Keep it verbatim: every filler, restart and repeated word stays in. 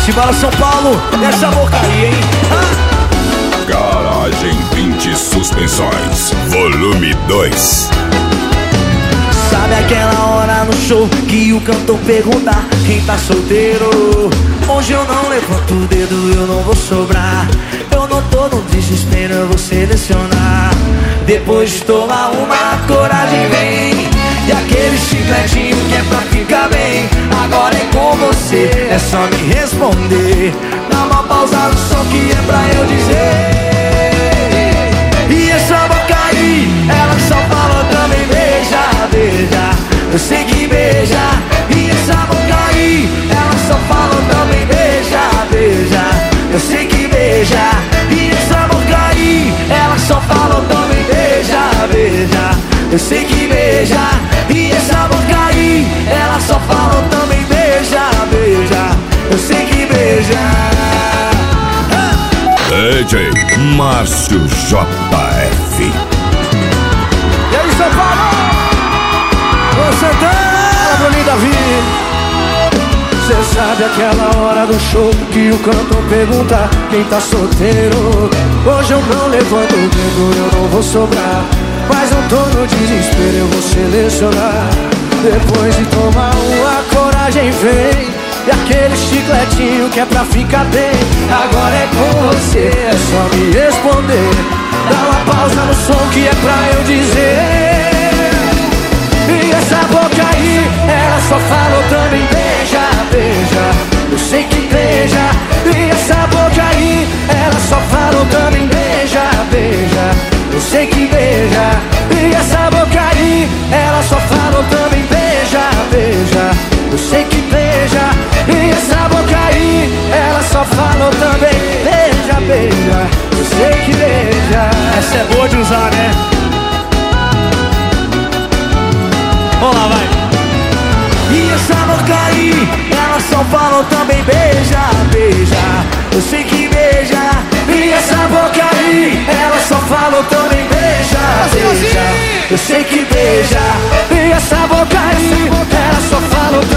Simbora São Paulo, essa boca aí, hein? Ah. Garagem vinte Suspensões, volume dois. Sabe aquela hora no show que o cantor pergunta quem tá solteiro? Hoje eu não levanto o dedo, eu não vou sobrar. Eu não tô no desespero, eu vou selecionar. Depois de tomar uma, coragem vem. E aquele chicletinho que é pra ficar bem. Agora é com você, é só me responder. Dá uma pausa no som que é pra eu dizer. E essa boca aí, ela só fala também beija, beija. Eu sei que beija. E essa boca aí, ela só fala também beija, beija. Eu sei que beija. E essa boca aí, ela só fala também beija, beija. Eu sei que beija. E essa boca aí, ela só fala também beija, beija. Eu sei que beija. D J Márcio J F. E aí, São Paulo? Ô Santana, Bruninho Davi. Cê sabe aquela hora do show que o cantor pergunta quem tá solteiro? Hoje eu não levanto o dedo, eu não vou sobrar. Mas não tô no desespero, eu vou selecionar. Depois de tomar uma, coragem vem. E aquele chicletinho que é pra ficar bem. Agora é com você, é só me responder. Dá uma pausa no som que é pra eu dizer. E essa boca aí, ela só fala também beija, beija. Eu sei que beija. E essa boca aí, ela só fala também beija, beija. Eu sei que beija. E essa boca aí, ela só fala também beija, beija. Eu sei que beija. E essa boca aí, ela só fala também beija, beija. Eu sei que beija. Essa é boa de usar, né? Vamos lá, vai. E essa boca aí, ela só fala também beija, beija. Eu sei que beija. E essa boca aí, ela só fala também beija, beija. Eu sei que beija. E essa boca aí, ela só fala